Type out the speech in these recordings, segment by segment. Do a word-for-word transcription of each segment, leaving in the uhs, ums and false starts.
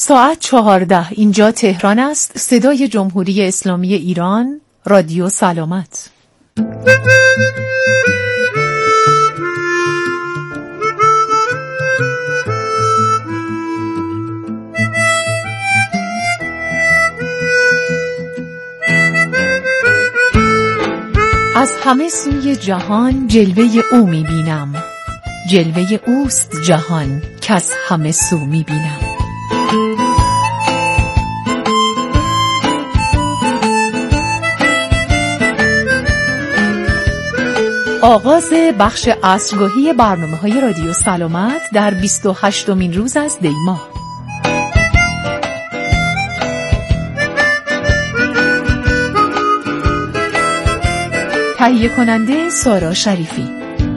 ساعت چهارده، اینجا تهران است. صدای جمهوری اسلامی ایران، رادیو سلامت. از همه سوی جهان جلوه او میبینم، جلوه اوست جهان که از همه سو میبینم. آغاز بخش عصرگاهی برنامه‌های رادیو سلامت در بیست و هشتمین روز از دی ماه. تهیه کننده سارا شریفی.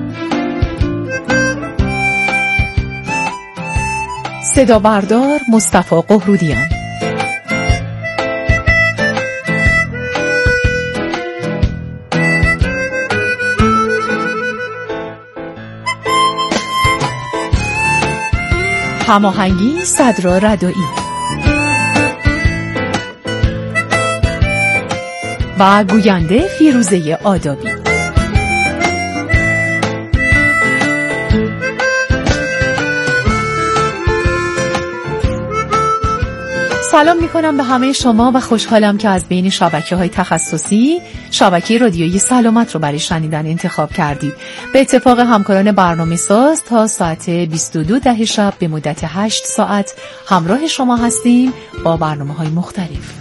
صدا بردار مصطفی قهرودیان. هماهنگی صدرا ردایی و گوینده فیروزه آدابی. سلام میکنم به همه شما و خوشحالم که از بین شبکه‌های تخصصی شبکه رادیویی سلامت رو برای شنیدن انتخاب کردید. به اتفاق همکاران برنامه ساز تا ساعت بیست و دو ده شب به مدت هشت ساعت همراه شما هستیم با برنامه‌های مختلف.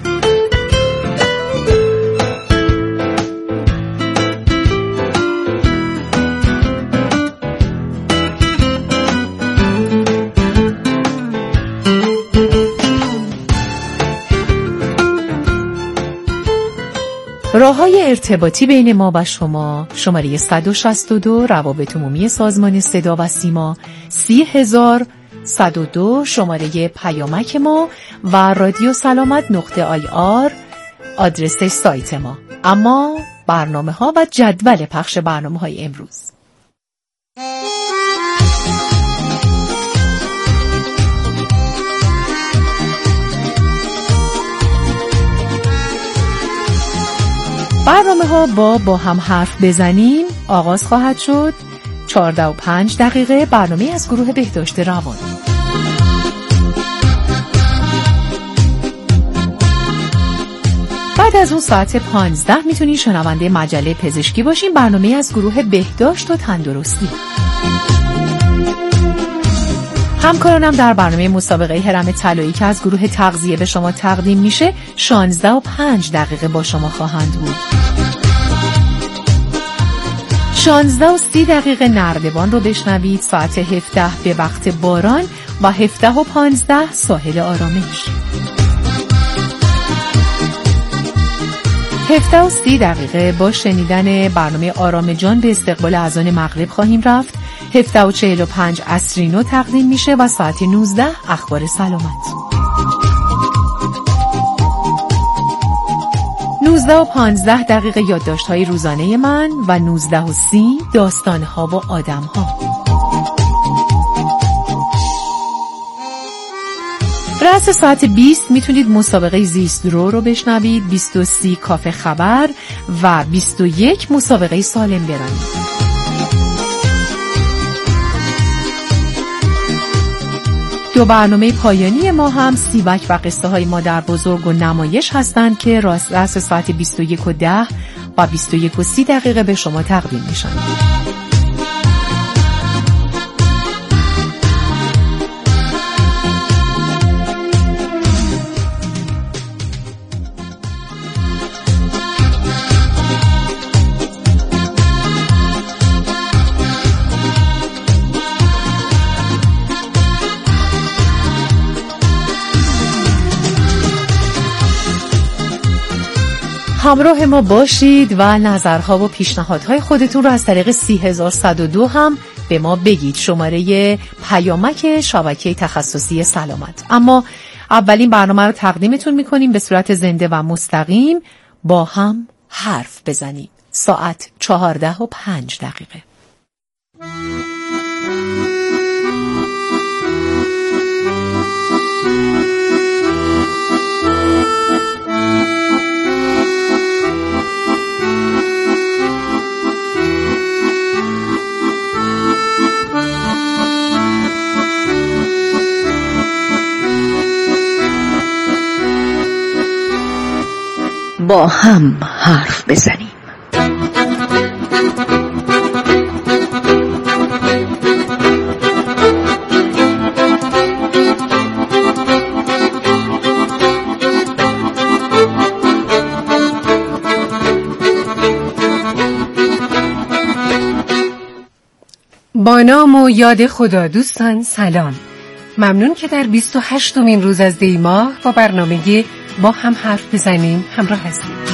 راه‌های ارتباطی بین ما و شما: شماره صد و شصت و دو روابط عمومی سازمان صدا و سیما، سی هزار صد و دو شماره پیامک ما و رادیو سلامت نقطه آی آر آدرس سایت ما. اما برنامه ها و جدول پخش برنامه های امروز. برنامه ها با با هم حرف بزنیم آغاز خواهد شد. چهارده و پنج دقیقه برنامه از گروه بهداشت روان. بعد از اون ساعت پانزده میتونی شنونده مجله پزشکی باشیم، برنامه از گروه بهداشت و تندرستی. همکارانم در برنامه مسابقه هرم طلایی که از گروه تغذیه به شما تقدیم میشه شانزده و پنج دقیقه با شما خواهند بود. شانزده و سی دقیقه نردبان رو بشنوید. ساعت هفده به وقت باران و هفده و پانزده ساحل آرامش. هفده و سی دقیقه با شنیدن برنامه آرام جان به استقبال اذان مغرب خواهیم رفت. هفده و چهل و پنج عصرینو تقدیم میشه و ساعت نوزده اخبار سلامت. نوزده و پانزده دقیقه یادداشت‌های روزانه من و نوزده و سی داستان‌ها و آدم‌ها. رأس ساعت بیست میتونید مسابقه زیست رو رو بشنوید. بیست و سی کافه خبر و بیست و یک مسابقه سالم برانید. دو برنامه پایانی ما هم سیبک و قصه های مادر بزرگ و نمایش هستند که رأس ساعت بیست و یک و ده و بیست و یک و سی دقیقه به شما تقدیم میشن. همراه ما باشید و نظرها و پیشنهادهای خودتون رو از طریق سی هزار و صد و دو هم به ما بگید، شماره پیامک شبکه تخصصی سلامت. اما اولین برنامه رو تقدیمتون میکنیم به صورت زنده و مستقیم. با هم حرف بزنیم. ساعت چهارده و پنج دقیقه. با هم حرف بزنیم. با نام و یاد خدا. دوستان سلام، ممنون که در بیست و هشتمین روز از دی ماه با برنامه با هم حرف بزنیم همراه هستید.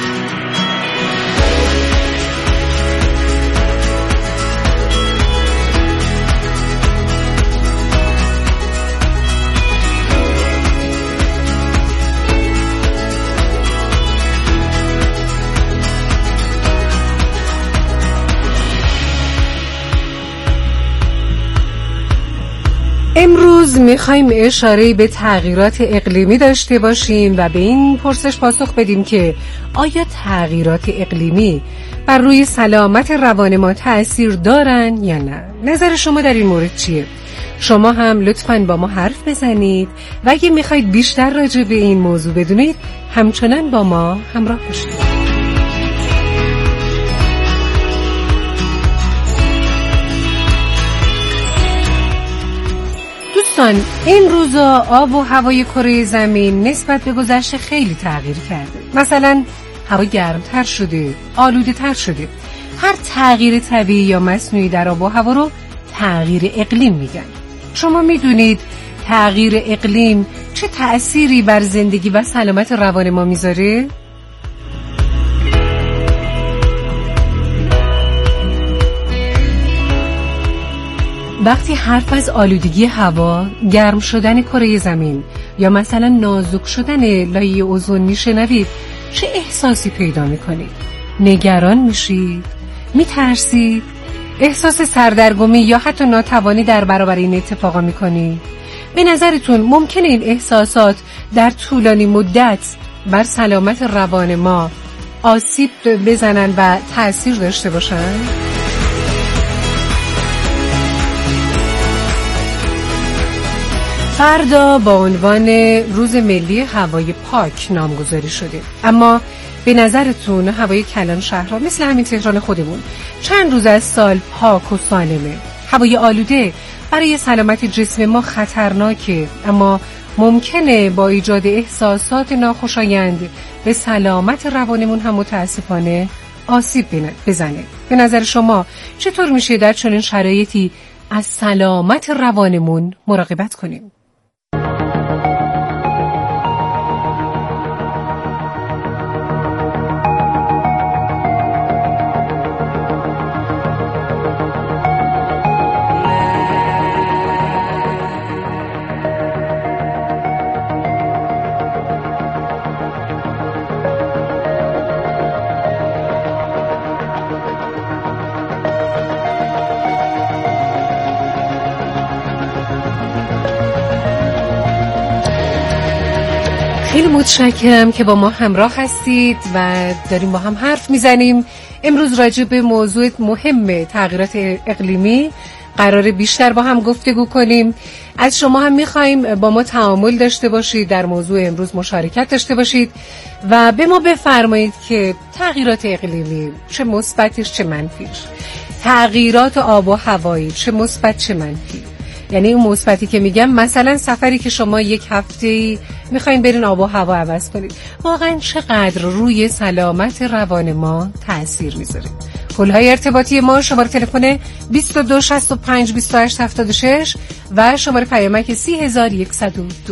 امروز میخوایم اشاره به تغییرات اقلیمی داشته باشیم و به این پرسش پاسخ بدیم که آیا تغییرات اقلیمی بر روی سلامت روان ما تأثیر دارن یا نه؟ نظر شما در این مورد چیه؟ شما هم لطفاً با ما حرف بزنید و اگه میخواید بیشتر راجع به این موضوع بدونید همچنان با ما همراه باشید. دوستان، این روزا آب و هوای کره زمین نسبت به گذشته خیلی تغییر کرده. مثلا هوا گرمتر شده، آلوده تر شده. هر تغییر طبیعی یا مصنوعی در آب و هوا رو تغییر اقلیم میگن. شما میدونید تغییر اقلیم چه تأثیری بر زندگی و سلامت روان ما میذاره؟ وقتی حرف از آلودگی هوا، گرم شدن کره زمین یا مثلا نازک شدن لایه اوزون میشنوید، چه احساسی پیدا میکنید؟ نگران میشید؟ میترسید؟ احساس سردرگمی یا حتی ناتوانی در برابر این اتفاقا میکنید؟ به نظرتون ممکنه این احساسات در طولانی مدت بر سلامت روان ما آسیب بزنن و تأثیر داشته باشن؟ فردا با عنوان روز ملی هوای پاک نامگذاری شده، اما به نظرتون هوای کلان شهرها مثل همین تهران خودمون چند روز از سال پاک و سالمه؟ هوای آلوده برای سلامت جسم ما خطرناکه، اما ممکنه با ایجاد احساسات ناخوشایند به سلامت روانمون هم متاسفانه آسیب بزنه. به نظر شما چطور میشه در چنین شرایطی از سلامت روانمون مراقبت کنیم؟ خیلی متشکرم که با ما همراه هستید و داریم با هم حرف میزنیم. امروز راجع به موضوع مهم تغییرات اقلیمی قراره بیشتر با هم گفتگو کنیم. از شما هم میخوایم با ما تعامل داشته باشید، در موضوع امروز مشارکت داشته باشید و به ما بفرمایید که تغییرات اقلیمی چه مثبتش چه منفیش، تغییرات آب و هوایی چه مثبت چه منفی. یعنی اون مثبتی که میگم مثلا سفری که شما یک هفته‌ای میخواین برین آب و هوا عوض کنید، واقعا چقدر روی سلامت روان ما تأثیر میذاره. پل‌های ارتباطی ما شماره تلفن بیست و دو شصت و پنج بیست و هشت هفتاد و شش و شماره پیامک سی هزار و صد و دو.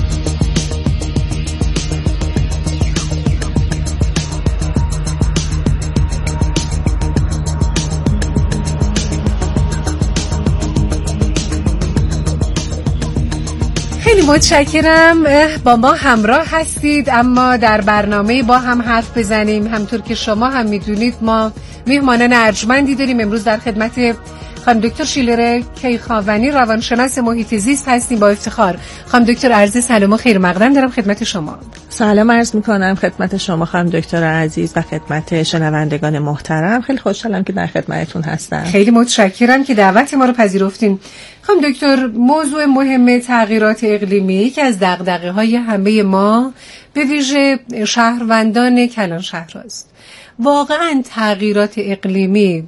خیلی متشکرم با ما همراه هستید. اما در برنامه با هم حرف بزنیم همطور که شما هم میدونید ما میهمانان ارجمندی داریم. امروز در خدمت خانم دکتر شیلر کیخاونی روانشناس محیط زیست هستیم با افتخار. خانم دکتر عرض سلام و خیر مقدم دارم خدمت شما. سلام عرض میکنم خدمت شما خانم دکتر عزیز و خدمت شنوندگان محترم. خیلی خوشحالم که در خدمتتون هستم. خیلی متشکرم که دعوت ما رو پذیرفتین. خانم دکتر، موضوع مهم تغییرات اقلیمی که از دغدغه‌های همه ما به ویژه شهروندان کلان شهر است. واقعاً تغییرات اقلیمی،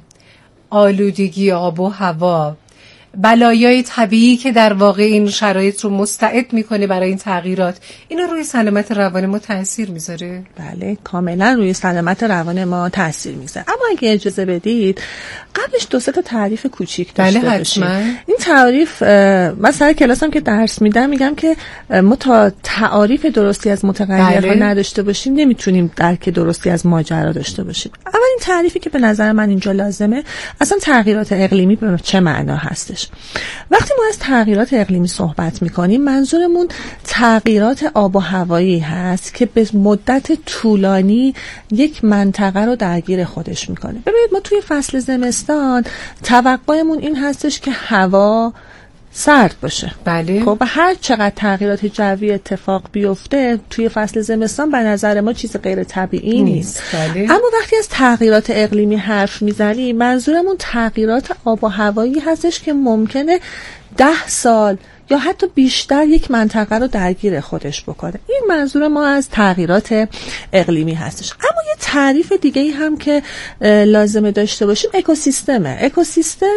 آلودگی آب و هوا، بلایای طبیعی که در واقع این شرایط رو مستعد میکنه برای این تغییرات، اینا روی سلامت روان ما تأثیر میذاره؟ بله، کاملا روی سلامت روان ما تأثیر میذاره. اما اگه اجازه بدید قبلش دو سه تا تعریف کوچیک داشته بله باشیم. این تعریف من سر کلاسم که درس میدم میگم که ما تا تعاریف درستی از متغیرها بله. نداشته باشیم نمیتونیم درک درستی از ماجرا داشته باشیم. اولین تعریفی که به نظر من اینجا لازمه، اصلا تغییرات اقلیمی به چه معنا هستش؟ وقتی ما از تغییرات اقلیمی صحبت میکنیم منظورمون تغییرات آب و هوایی هست که به مدت طولانی یک منطقه رو درگیر خودش میکنه. ببینید ما توی فصل زمستان توقعمون این هستش که هوا سرد باشه. بله. خب هر چقدر تغییرات جوی اتفاق بیفته توی فصل زمستان به نظر ما چیز غیر طبیعی نیست. بله. اما وقتی از تغییرات اقلیمی حرف میزنیم منظورمون تغییرات آب و هوایی هستش که ممکنه ده سال یا حتی بیشتر یک منطقه رو درگیر خودش بکنه. این منظور ما از تغییرات اقلیمی هستش. اما یه تعریف دیگه ای هم که لازمه داشته باشیم اکوسیستمه. اکوسیستم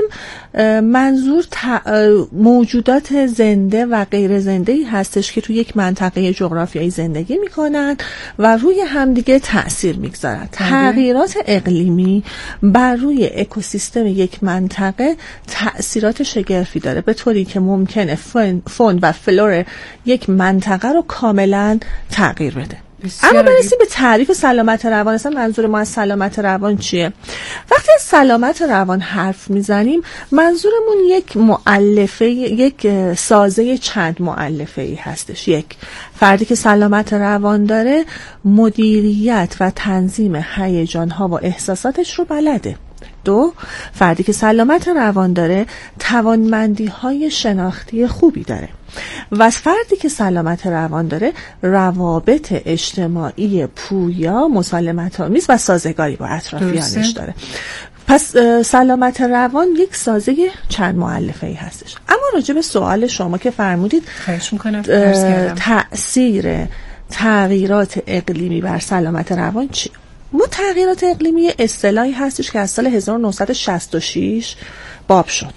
منظور موجودات زنده و غیر زنده ای هستش که توی یک منطقه جغرافیایی زندگی میکنن و روی همدیگه تأثیر میگذارن. تغییرات اقلیمی بر روی اکوسیستم یک منطقه تأثیرات شگرفی داره، به طوری که ممکنه فون و فلور یک منطقه رو کاملا تغییر بده. اما برسیم به تعریف سلامت روان. اصلا منظور ما از سلامت روان چیه؟ وقتی از سلامت روان حرف میزنیم منظورمون یک مؤلفه، یک سازه چند مؤلفه ای هستش. یک، فردی که سلامت روان داره مدیریت و تنظیم هیجان‌ها و احساساتش رو بلده. دو، فردی که سلامت روان داره توانمندی های شناختی خوبی داره. و فردی که سلامت روان داره روابط اجتماعی پویا، مسالمت آمیز و سازگاری با اطرافیانش داره. پس سلامت روان یک سازه چند مؤلفه ای هستش. اما راجع به سوال شما که فرمودید تأثیر تغییرات اقلیمی بر سلامت روان چی؟ ما تغییرات اقلیمی اصطلاحی هستش که از سال هزار و نهصد و شصت و شش باب شد.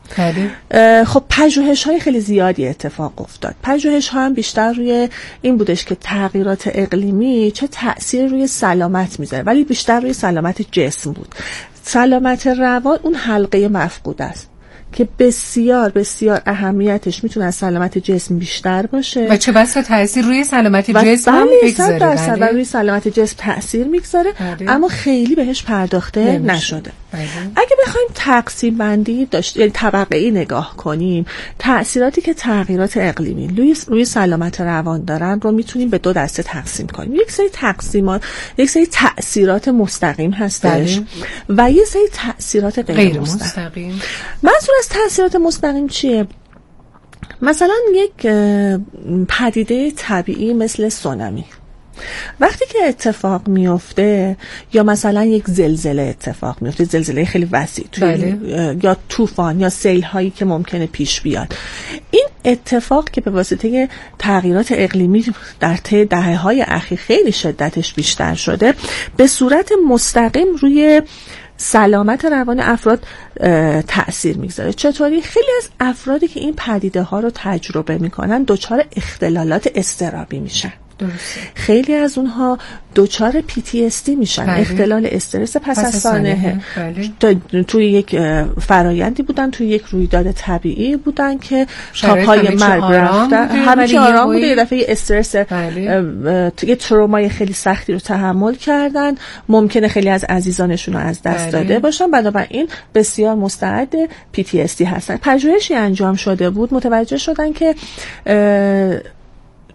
خب پژوهش‌های خیلی زیادی اتفاق افتاد. پژوهش‌ها هم بیشتر روی این بودش که تغییرات اقلیمی چه تأثیر روی سلامت میذاره، ولی بیشتر روی سلامت جسم بود. سلامت روان اون حلقه مفقود است که بسیار بسیار اهمیتش میتونه از سلامت جسم بیشتر باشه و چه بسا تأثیر روی سلامت جسم هم بگذاره. درصد روی سلامت جسم تأثیر میگذاره، اما خیلی بهش پرداخته نمیشه. نشده. بله. اگه بخوایم تقسیم بندی داشت، یعنی طبقه ای نگاه کنیم، تأثیراتی که تغییرات اقلیمی روی روی سلامت روان دارن رو میتونیم به دو دسته تقسیم کنیم. یک سری تقسیمات، یک سری تأثیرات مستقیم هستش و یک سری تأثیرات غیر, غیر مستقیم. مستقیم. منظور از تأثیرات مستقیم چیه؟ مثلا یک پدیده طبیعی مثل سونامی وقتی که اتفاق میفته، یا مثلا یک زلزله اتفاق میفته، زلزله خیلی وسیع توی یا طوفان یا سیل هایی که ممکنه پیش بیاد، این اتفاق که به واسطه تغییرات اقلیمی در طی دهه‌های اخیر خیلی شدتش بیشتر شده، به صورت مستقیم روی سلامت روان افراد تأثیر میگذاره. چطوری؟ خیلی از افرادی که این پدیده ها رو تجربه میکنن دچار اختلالات اضطرابی میشن. درسته. خیلی از اونها دچار پی تی اس دی میشن. بله. اختلال استرس پس, پس از سانحه. بله. توی یک فرایندی بودن، توی یک رویداد طبیعی بودن که تا پای مرگ رفتن، همه چی آرام بوده، یه دفعه استرس، بله. توی ترومای خیلی سختی رو تحمل کردن، ممکنه خیلی از عزیزانشون رو از دست بله. داده باشن، بنابراین بسیار مستعد پی تی اس دی هستن. پژوهشی انجام شده بود، متوجه شدن که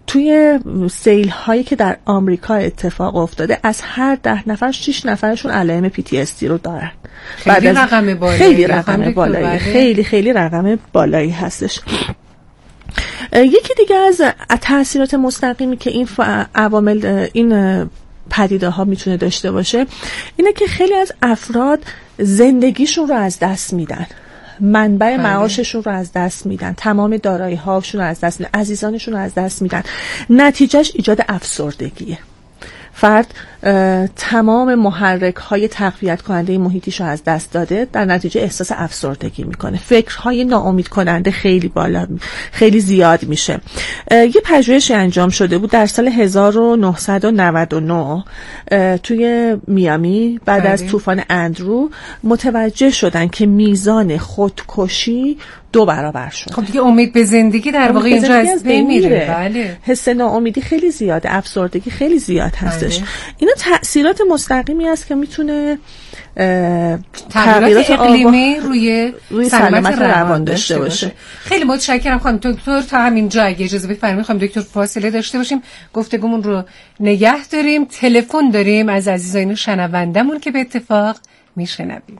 توی سیل هایی که در آمریکا اتفاق افتاده از هر ده نفر شش نفرشون علائم پی تی اس دی رو دارن. خیلی رقم بالایی، خیلی رقم بالایی، خیلی خیلی رقم بالایی هستش. یکی دیگه از تاثیرات مستقیمی که این عوامل این پدیده ها میتونه داشته باشه اینه که خیلی از افراد زندگیشون رو از دست میدن، منبع معاششون رو از دست میدن، تمام دارایی هاشون رو از دست میدن، عزیزانشون رو از دست میدن. نتیجهش ایجاد افسردگیه. فرد تمام محرک های تقویت کننده محیطیش رو از دست داده، در نتیجه احساس افسردگی میکنه. فکرهای ناامید کننده خیلی بالا خیلی زیاد میشه. یه پژوهشی انجام شده بود در سال هزار و نهصد و نود و نه توی میامی بعد از طوفان اندرو متوجه شدن که میزان خودکشی دو برابر شد. خب دیگه امید به زندگی در واقع اینجا از بین میره. بله. حس ناامیدی خیلی زیاده، افسردگی خیلی زیاد هستش. بله. اینا تأثیرات مستقیمی است که میتونه تغییرات اقلیمی روی, روی سلامت روان داشته باشه. باشه. خیلی متشکرم خانم دکتر. تا همینجا اگه اجازه بفرمایید خانم دکتر فاصله داشته باشیم، گفتگومون رو نگه داریم. تلفن داریم از عزیزان شنوندمون که به اتفاق میشنویم.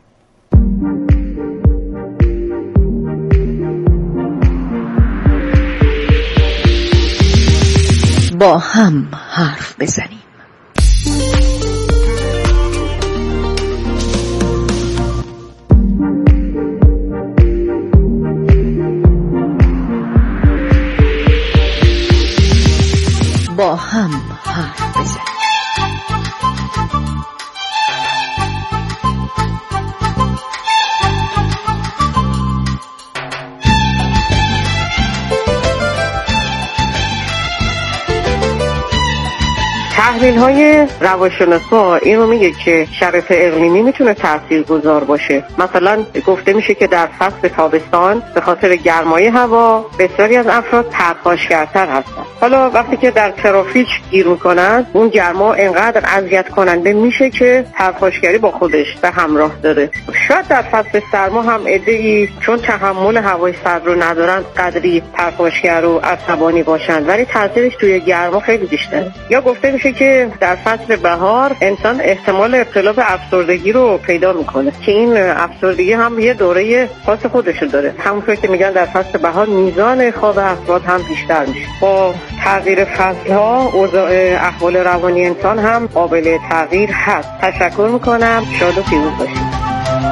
با هم حرف بزنیم. با هم حرف بزنیم. تحلیل های روانشناسا این رو میگه که شرایط اقلیمی میتونه تاثیرگذار باشه. مثلا گفته میشه که در فصل تابستان به خاطر گرمای هوا بسیاری از افراد پرخاشگرتر هستن. حالا وقتی که در ترافیک گیر میکنن اون گرما انقدر اذیت کننده میشه که پرخاشگری با خودش به همراه داره. شاید در فصل سرما هم عده‌ای چون تحمل هوای سرد رو ندارن قدری پرخاشگر و عصبانی باشن، ولی تاثیرش توی گرما خیلی بیشتره. یا گفته میشه که در فصل بهار انسان احتمال ابتلا به افسردگی رو پیدا میکنه که این افسردگی هم یه دوره خاص خودشو داره. همونطور که میگن در فصل بهار میزان خواب افراد هم بیشتر میشه. با تغییر فصلها اوضاع احوال روانی انسان هم قابل تغییر هست. تشکر میکنم. شاد و پیروز باشید.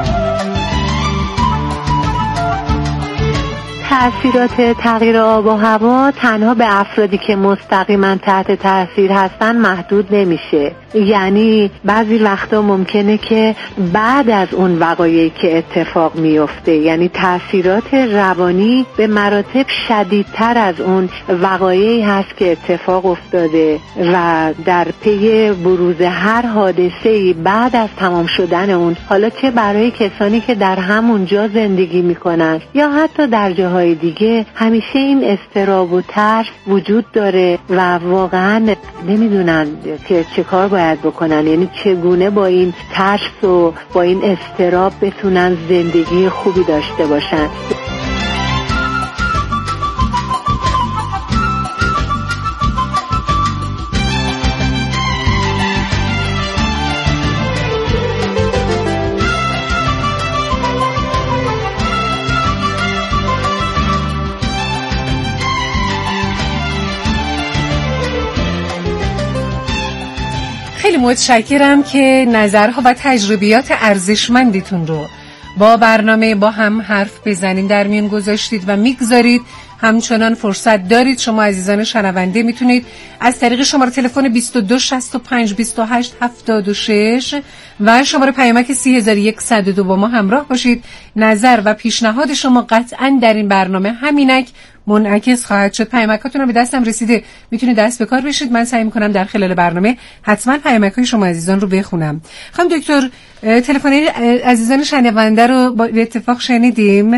تأثیرات تغییر آب و هوا تنها به افرادی که مستقیما تحت تأثیر هستن محدود نمیشه. یعنی بعضی وقتا ممکنه که بعد از اون وقایعی که اتفاق میفته، یعنی تأثیرات روانی به مراتب شدیدتر از اون وقایعی هست که اتفاق افتاده و در پی بروز هر حادثه‌ای بعد از تمام شدن اون، حالا چه برای کسانی که در همون جا زندگی میکنن یا حتی در جاهای دیگه، همیشه این اضطراب و ترس وجود داره و واقعا نمیدونن که چه کار باید بکنن، یعنی چگونه با این ترس و با این اضطراب بتونن زندگی خوبی داشته باشن. خیلی متشکرم که نظرها و تجربیات ارزشمندیتون رو با برنامه با هم حرف بزنیم در میون گذاشتید و میگذارید. همچنان فرصت دارید شما عزیزان شنونده میتونید از طریق شماره تلفن بیست و دو شصت و پنج بیست و هشت هفتاد و شش و شماره پیامک سی هزار و صد و دو با ما همراه باشید. نظر و پیشنهاد شما قطعاً در این برنامه همینک منعکس خواهد شد. پیامکاتون رو به دستم رسیده، میتونید دست به کار بشید. من سعی میکنم در خلال برنامه حتما پیامک‌های شما عزیزان رو بخونم. خانم دکتر، تلفن عزیزان شنونده رو به اتفاق شنیدیم.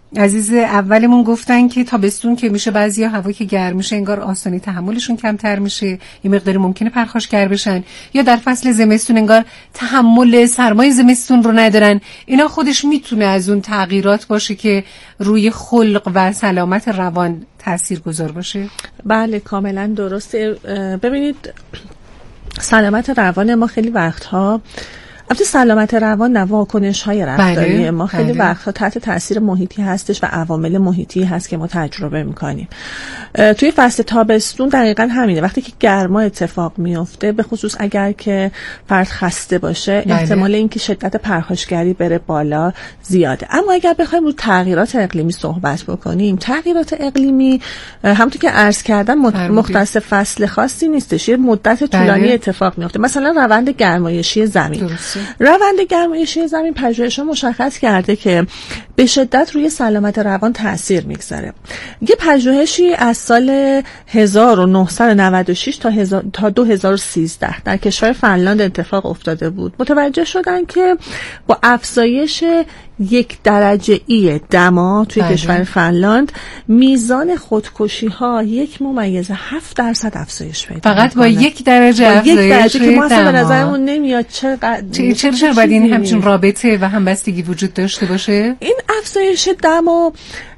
عزیز اولمون گفتن که تابستون که میشه بعضیا هوا که گرم میشه انگار آسانی تحملشون کمتر میشه، یه مقداری ممکنه پرخاشگر بشن، یا در فصل زمستون انگار تحمل سرمای زمستون رو ندارن. اینا خودش میتونه از اون تغییرات باشه که روی خلق و سلامت روان تاثیرگذار باشه؟ بله کاملا درسته. ببینید سلامت روان ما خیلی وقتها، البته سلامت روان نه، واکنش‌های رفتاری بله، ما خیلی بله. وقتها تحت تاثیر محیطی هستش و عوامل محیطی هست که ما تجربه می‌کنیم. توی فصل تابستون دقیقاً همینه، وقتی که گرما اتفاق میفته، به خصوص اگر که فرد خسته باشه بله. احتمال اینکه شدت پرخاشگری بره بالا زیاده. اما اگر بخوایم رو تغییرات اقلیمی صحبت بکنیم، تغییرات اقلیمی همونطور که عرض کردم مختص فصل خاصی نیستش، یه مدت طولانی بله. اتفاق میفته. مثلا روند گرمایشی زمین درسته. روند گرمایشی زمین پژوهش‌ها مشخص کرده که به شدت روی سلامت روان تاثیر میگذاره. یه پژوهشی از سال هزار و نهصد و نود و شش تا تا دو هزار و سیزده در کشور فنلاند اتفاق افتاده بود. متوجه شدن که با افزایش یک درجه ای دما توی بله. کشور فنلاند میزان خودکشی ها یک ممیز هفت درصد افزایش پیدا فقط با یک درجه با افزایش یک درجه که ما اصلا به نظرمون نمیاد چقدر چرا چرا باید این همچین رابطه و همبستگی وجود داشته باشه؟ این افزایش دما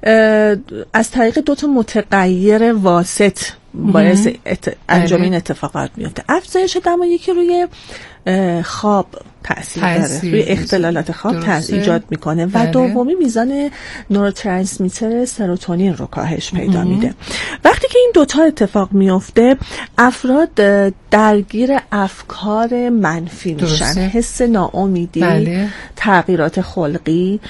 از طریق دو تا متغیر واسط باعث ات... انجام این اتفاقات میفته. افزایش دما یکی روی خواب تأثیر داره، روی اختلالات خواب تأثیر ایجاد میکنه و بله. دومی میزان نوروترانسمیتر سروتونین رو کاهش پیدا میده. وقتی که این دوتا اتفاق میفته، افراد درگیر افکار منفی میشن، حس ناامیدی، بله. تغییرات خلقی،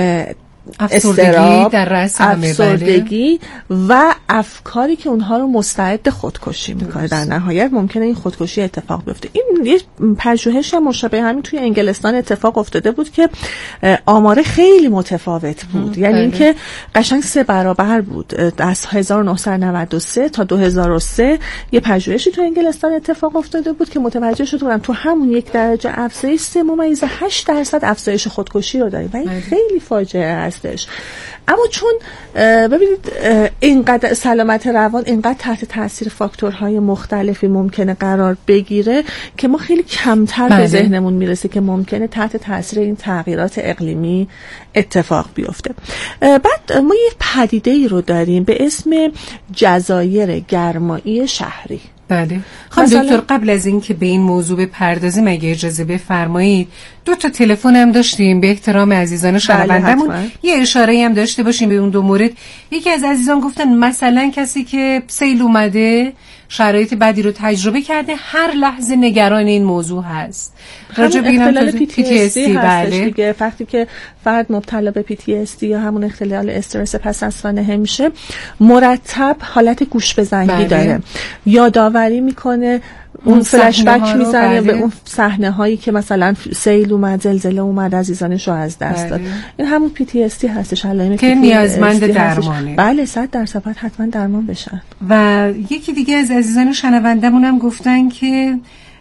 افسردگی در رأس همه افسردگی و افکاری که اونها رو مستعد خودکشی میکنه. در نهایت ممکنه این خودکشی اتفاق بیفته. این یه پژوهش مشابه همین توی انگلستان اتفاق افتاده بود که آمار خیلی متفاوت بود، یعنی بله. اینکه قشنگ سه برابر بود. از هزار و نهصد و نود و سه تا دو هزار و سه یه پژوهشی توی انگلستان اتفاق افتاده بود که متوجه شده بودن تو همون یک درجه افزایش سه ممیز هشت درصد افزایش خودکشی رو داریم و این خیلی فاجعه است. اما چون ببینید اینقدر سلامت روان اینقدر تحت تاثیر فاکتورهای مختلفی ممکنه قرار بگیره که ما خیلی کمتر بله. به ذهنمون میرسه که ممکنه تحت تاثیر این تغییرات اقلیمی اتفاق بیفته. بعد ما یه پدیده ای رو داریم به اسم جزایر گرمایی شهری. بله. خب دکتر قبل از این که به این موضوع بپردازیم اگه اجازه بفرمایید، دو تا تلفن هم داشتیم به احترام عزیزان شنوندمون. بله یه اشاره هم داشته باشیم به اون دو مورد. یکی از عزیزان گفتن مثلا کسی که سیل اومده شرایط بدی رو تجربه کرده هر لحظه نگران این موضوع هست. راجع به اختلال پی تی اس دی بله دیگه، وقتی که فرد مبتلا به پی تی اس دی یا همون اختلال استرس پس از سانحه میشه، مرتب حالت گوش به زنگی بله. داره، یادآوری میکنه، اون فلش بک میزنه به اون صحنه هایی که مثلا سیل اومد، زلزله اومد، عزیزانش رو از دست داد. این همون پی تی اس دی هستش، علائم که نیازمند درمانه. بله صد درصد حتما درمان بشن. و یکی دیگه از عزیزان شنوندمون هم گفتن که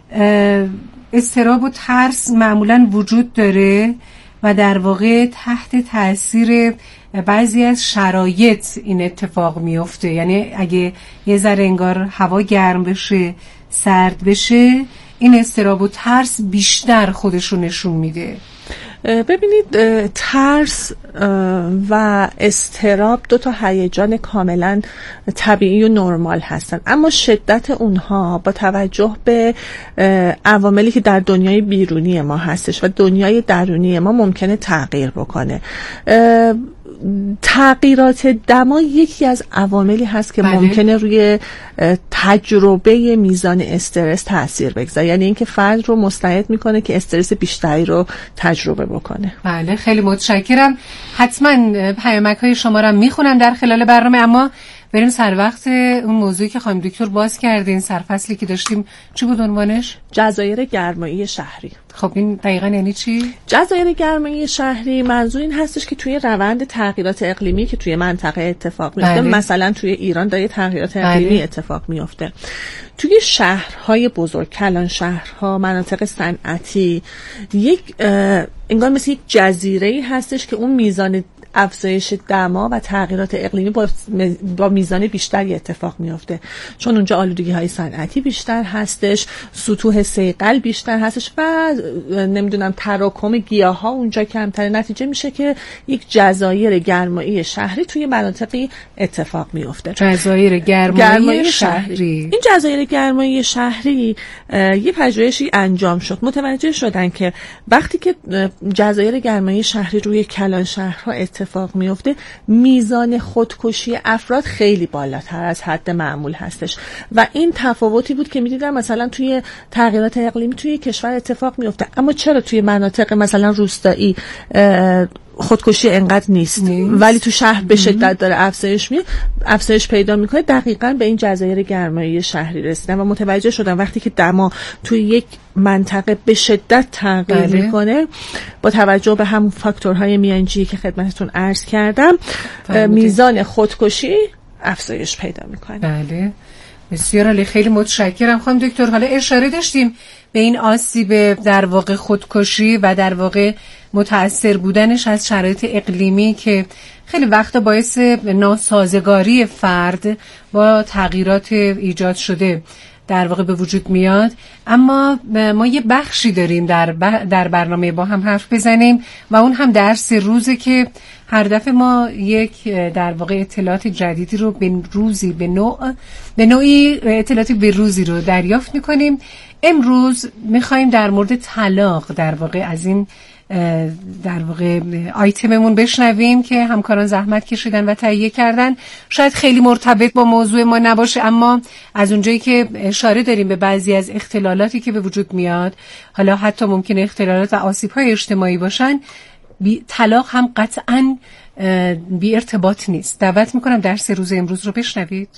اضطراب و ترس معمولا وجود داره و در واقع تحت تاثیر بعضی از شرایط این اتفاق میفته. یعنی اگه یه ذره انگار هوا گرم بشه، سرد بشه، این اضطراب و ترس بیشتر خودش رو نشون میده. ببینید ترس و اضطراب دو تا هیجان کاملا طبیعی و نرمال هستن، اما شدت اونها با توجه به عواملی که در دنیای بیرونی ما هستش و دنیای درونی ما ممکنه تغییر بکنه. تغییرات دما یکی از عواملی هست که بله. ممکنه روی تجربه میزان استرس تاثیر بگذاره، یعنی اینکه فرد رو مستعد میکنه که استرس بیشتری رو تجربه بکنه. بله خیلی متشکرم. حتما پیامک‌های شما رو میخونم در خلال برنامه، اما بریم سر وقت اون موضوعی که خانم دکتر باز کردین، سرفصلی که داشتیم چی بود عنوانش؟ جزایر گرمایی شهری. خب این دقیقاً یعنی چی؟ جزایر گرمایی شهری منظور این هستش که توی روند تغییرات اقلیمی که توی منطقه اتفاق میفته، بله. مثلا توی ایران داره تغییرات اقلیمی بله. اتفاق میفته، توی شهرهای بزرگ، کلان شهرها، مناطق صنعتی، یک انگار مثل یک جزیره‌ای هستش که اون میزان افزایش دما و تغییرات اقلیمی با, با میزان بیشتری اتفاق میفته، چون اونجا آلودگی های صنعتی بیشتر هستش، سطوح صیقل بیشتر هستش و نمیدونم تراکم گیاه ها اونجا کمتر. نتیجه میشه که یک جزایر گرمایی شهری توی مناطقی اتفاق میفته. جزایر گرمایی, گرمایی شهری. شهری این جزایر گرمایی شهری یه پژوهشی انجام شد، متوجه شدن که وقتی که جزایر گرمایی شهری روی کلان شهرها اتفاق میفته میزان خودکشی افراد خیلی بالاتر از حد معمول هستش و این تفاوتی بود که میدیدم مثلا توی تغییرات اقلیمی توی کشور اتفاق میفته، اما چرا توی مناطق مثلا روستایی خودکشی انقدر نیست, نیست ولی تو شهر به شدت داره افزایش می افزایش پیدا میکنه؟ دقیقاً به این جزایر گرمایی شهری رسیدن و متوجه شدن وقتی که دما توی یک منطقه به شدت تغییر بله. میکنه با توجه به همون فاکتورهای میانجی که خدمتتون عرض کردم بله. میزان خودکشی افزایش پیدا میکنه. بله بسیار عالی، خیلی متشکرم خانم دکتر. حالا اشاره داشتیم به این آسیب در واقع خودکشی و در واقع متأثر بودنش از شرایط اقلیمی که خیلی وقت باعث ناسازگاری فرد با تغییرات ایجاد شده در واقع به وجود میاد. اما ما یه بخشی داریم در در برنامه با هم حرف بزنیم و اون هم درس روزه که هر دفعه ما یک در واقع اطلاعات جدیدی رو به روزی به نوع به نوعی اطلاعاتی به روزی رو دریافت میکنیم. امروز میخوایم در مورد طلاق در واقع از این در واقع آیتممون بشنویم که همکاران زحمت کشیدن و تهیه کردن. شاید خیلی مرتبط با موضوع ما نباشه، اما از اونجایی که اشاره داریم به بعضی از اختلالاتی که به وجود میاد، حالا حتی ممکنه اختلالات و آسیب‌های اجتماعی باشن، بی طلاق هم قطعاً بی ارتباط نیست. دعوت میکنم درس روز امروز رو بشنوید.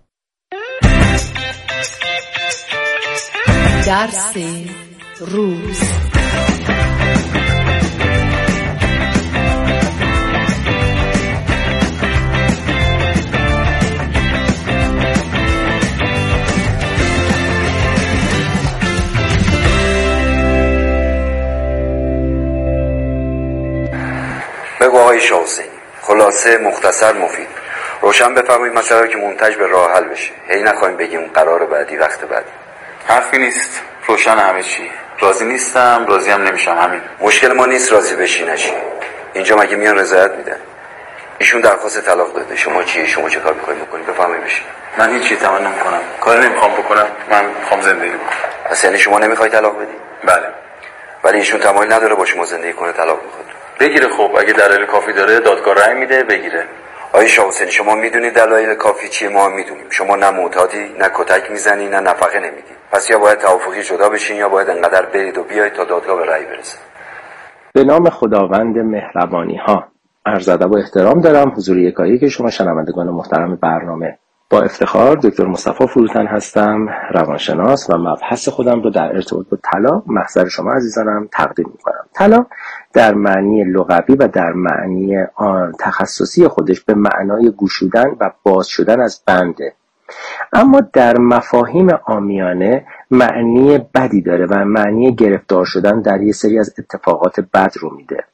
درس روز. بگو آقای شاحسینی، خلاصه مختصر مفید روشن بفرمایید مسئله که منتج به راه حل بشه. هی نخوایم بگیم قرار بعدی وقت بعدی. حرفی نیست، روشن همه چی. راضی نیستم، راضی هم نمیشم، همین. مشکل ما نیست راضی بشی نشی. اینجا مگه میان رضایت میدن؟ ایشون درخواست طلاق داده، شما چی؟ شما چه کار می‌کنید بکنید؟ بفرمایید بشین. من هیچ چیزی تمنا نمی‌کنم، کاری نمی‌خوام بکنم، من می‌خوام زندگی کنم. پس یعنی شما نمی‌خواید طلاق بدی؟ بله. ولی ایشون تمایل نداره با شما زندگی کنه، طلاق می‌خواد. بگیره. خب اگه دلایل کافی داره دادگاه رأی میده، بگیره. آقای شاحسینی شما میدونید دلایل کافی چیه؟ ما هم میدونیم. شما نه معتادی، نه کتک میزنی، نه نفقه نمیدی. پس یا باید توافقی جدا بشین یا باید انقدر برید و بیایید تا دادگاه به رأی برسه. به نام خداوند مهربانی ها، عرض ادب و احترام دارم حضور یکایی که شما شنوندگان محترم برنامه. با افتخار دکتر مصطفی فروتن هستم، روانشناس، و مبحث خودم رو در ارتباط با طلاق محضر شما عزیزانم تقدیم می‌کنم. طلاق در معنی لغوی و در معنی آن تخصصی خودش به معنای گشودن و باز شدن از بنده، اما در مفاهیم عامیانه معنی بدی داره و معنی گرفتار شدن در یه سری از اتفاقات بد رو میده.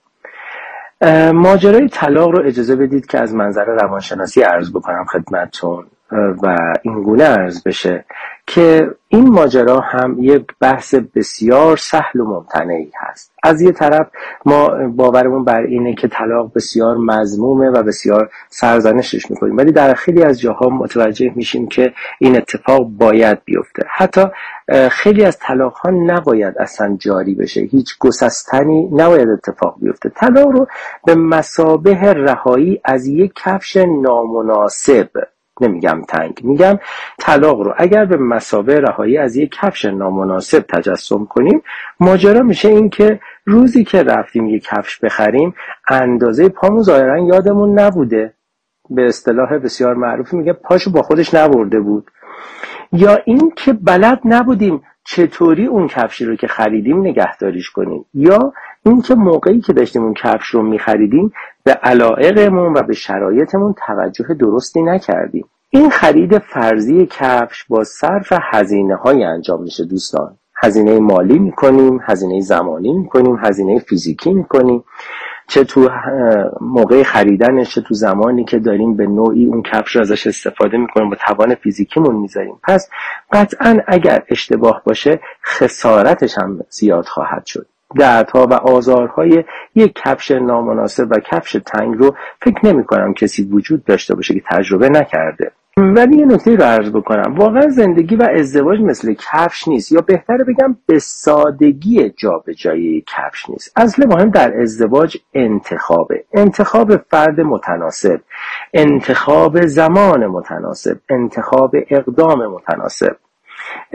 ماجرای طلاق رو اجازه بدید که از منظر روانشناسی عرض بکنم خدمتتون و این گونه عرض بشه که این ماجرا هم یک بحث بسیار سهل و ممتنعی هست. از یه طرف ما باورمون بر اینه که طلاق بسیار مذمومه و بسیار سرزنشش میکنیم، ولی در خیلی از جاها متوجه میشیم که این اتفاق باید بیفته. حتی خیلی از طلاق ها نباید اصلا جاری بشه، هیچ گسستنی نباید اتفاق بیفته. طلاق رو به مثابه رهایی از یک کفش نامناسب، نمیگم تنگ، میگم طلاق رو اگر به مثابه رهایی از یک کفش نامناسب تجسم کنیم، ماجرا میشه این که روزی که رفتیم یک کفش بخریم اندازه پامون ظاهرا یادمون نبوده، به اصطلاح بسیار معروفی میگه پاشو با خودش نبرده بود، یا این که بلد نبودیم چطوری اون کفشی رو که خریدیم نگهداریش کنیم، یا این که موقعی که داشتیم اون کفش رو میخریدیم به علایقمون و به شرایطمون توجه درستی نکردیم. این خرید فرضی کفش با صرف هزینه های انجام میشه دوستان. هزینه مالی میکنیم، هزینه زمانی میکنیم، هزینه فیزیکی میکنیم. چه تو موقع خریدنش، چه تو زمانی که داریم به نوعی اون کفش رو ازش استفاده میکنیم، با توان فیزیکیمون میذاریم. پس قطعا اگر اشتباه باشه خسارتش هم زیاد خواهد شد. دردها و آزارهای یک کفش نامناسب و کفش تنگ رو فکر نمی کنم کسی وجود داشته باشه که تجربه نکرده. ولی یه نکته رو عرض بکنم، واقعا زندگی و ازدواج مثل کفش نیست، یا بهتره بگم به سادگی جابجایی کفش نیست. اصل مهم در ازدواج انتخابه، انتخاب فرد متناسب، انتخاب زمان متناسب، انتخاب اقدام متناسب.